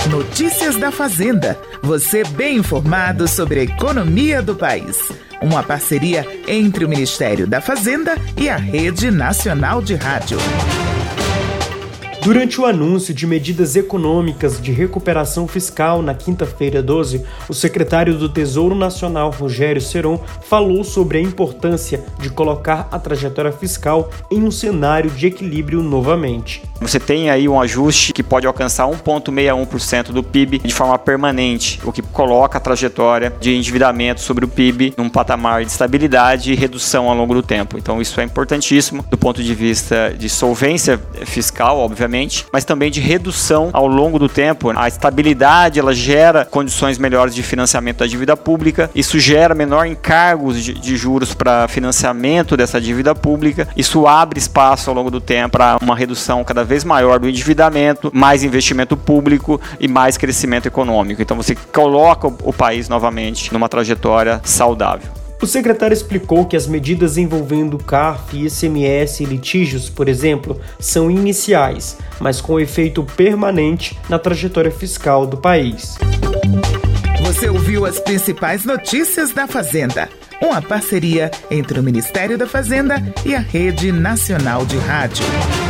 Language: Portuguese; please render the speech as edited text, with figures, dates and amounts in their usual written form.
Notícias da Fazenda. Você bem informado sobre a economia do país. Uma parceria entre o Ministério da Fazenda e a Rede Nacional de Rádio. Durante o anúncio de medidas econômicas de recuperação fiscal na quinta-feira 12, o secretário do Tesouro Nacional, Rogério Seron, falou sobre a importância de colocar a trajetória fiscal em um cenário de equilíbrio novamente. Você tem aí um ajuste que pode alcançar 1,61% do PIB de forma permanente, o que coloca a trajetória de endividamento sobre o PIB num patamar de estabilidade e redução ao longo do tempo. Então isso é importantíssimo do ponto de vista de solvência fiscal, obviamente, mas também de redução ao longo do tempo. A estabilidade ela gera condições melhores de financiamento da dívida pública, isso gera menor encargos de juros para financiamento dessa dívida pública, isso abre espaço ao longo do tempo para uma redução cada vez maior do endividamento, mais investimento público e mais crescimento econômico. Então você coloca o país novamente numa trajetória saudável. O secretário explicou que as medidas envolvendo CARF, ICMS e litígios, por exemplo, são iniciais, mas com efeito permanente na trajetória fiscal do país. Você ouviu as principais notícias da Fazenda, uma parceria entre o Ministério da Fazenda e a Rede Nacional de Rádio.